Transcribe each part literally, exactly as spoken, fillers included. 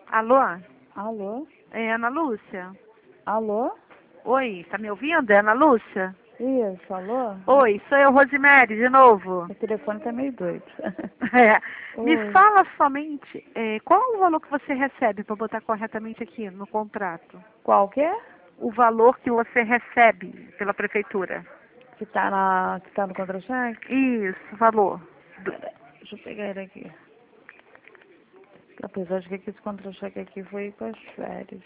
Alô? Alô? É Ana Lúcia? Alô? Oi, tá me ouvindo? É Ana Lúcia? Isso, alô? Oi, sou eu, Rosemary, de novo. O telefone tá meio doido. É. Me Oi. fala somente é, qual é o valor que você recebe para botar corretamente aqui no contrato? Qual que é? O valor que você recebe pela prefeitura. Que tá, na, que tá no contra-cheque? Isso, valor. Do- Pera, deixa eu pegar ele aqui. Apesar de que esse contra-cheque aqui foi para as férias.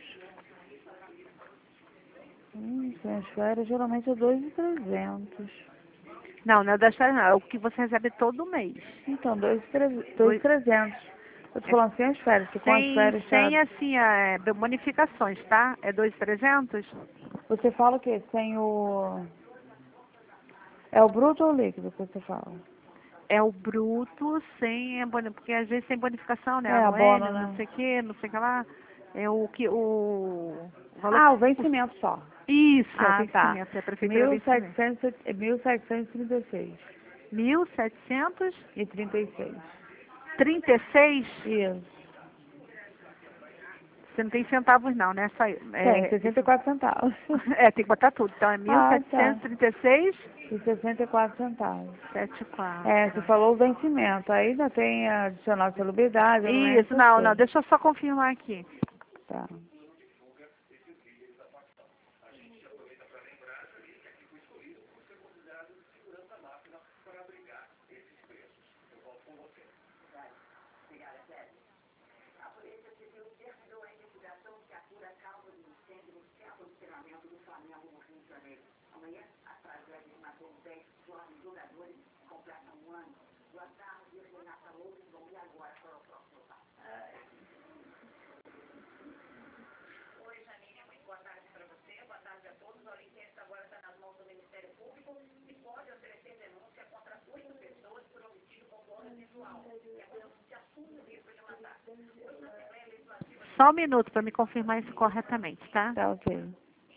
Hum, sem as férias geralmente é dois mil e trezentos. Não, não é das férias, não. É o que você recebe todo mês. Então, dois mil Dois- e trezentos. Eu tô é falando sem as férias, que com as Sem, férias tá... sem assim, é, bonificações, tá? É dois mil e trezentos? Você fala o quê? Sem o... É o bruto ou o líquido que você fala? É o bruto sem a boni- porque às vezes tem bonificação, né? É, abono, Anuênio, não né? sei o que, não sei o que lá. É o que o, o valor. Ah, o vencimento só. Isso, é o Ah, tá. vencimento, é a prefeitura Mil vencimento. setecentos mil setecentos e trinta e seis. Mil setecentos E trinta e seis. e trinta e seis. Isso. Você não tem centavos não, né? Só, Tem, é, sessenta e isso, quatro centavos. é, tem que botar tudo. Então é mil Ah, tá. setecentos e trinta e seis, E sessenta e quatro centavos. setenta e É, você quatro. falou o vencimento. Aí ainda tem adicional de salubridade, não é Isso, essas não, não, coisas. deixa eu só confirmar aqui. Tá. Só um minuto para me confirmar isso corretamente, tá? Tá, ok.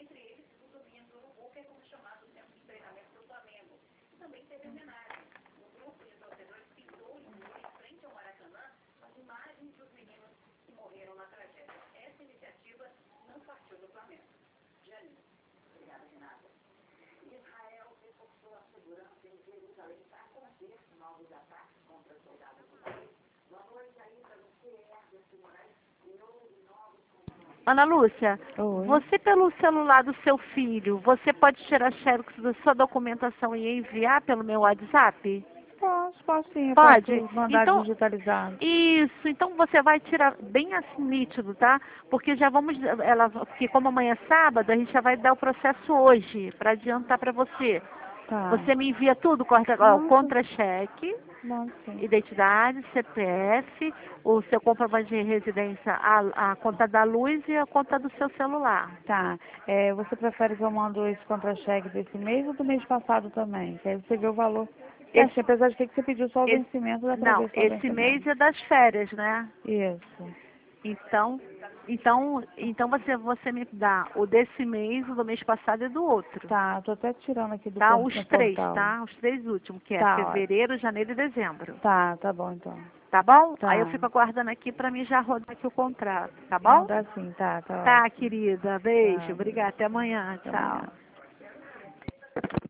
Ana Lúcia, Oi. você pelo celular do seu filho, você pode tirar xerox da sua documentação e enviar pelo meu WhatsApp? Posso, posso sim. Eu Pode? posso mandar Então, digitalizado. isso, então você vai tirar bem assim nítido, tá? Porque já vamos, ela, porque como amanhã é sábado, a gente já vai dar o processo hoje, para adiantar para você. Tá. Você me envia tudo, corta, ó, o Nossa, contra-cheque, não sim. identidade, C P F, o seu comprovante de residência, a, a conta da luz e a conta do seu celular. Tá. É, você prefere que eu mando esse contra-cheque desse mês ou do mês passado também? Que aí você vê o valor. Esse, Certinho, apesar de que você pediu só o esse, vencimento, dá pra não, ver só o esse mês vencimento. é das férias, né? Isso. Então, então, então você, você me dá o desse mês, o do mês passado e do outro. Tá, eu tô até tirando aqui do Tá? por- Os no três, portal. tá? Os três últimos, que é Tá, ótimo. fevereiro, janeiro e dezembro. Tá, tá bom então. Tá bom? Aí eu Tá. fico aguardando aqui pra mim já rodar aqui o contrato, tá Não, bom? dá sim, tá, tá Tá, ótimo. querida. Beijo. Tá, Obrigada. Até amanhã. até Tchau. amanhã.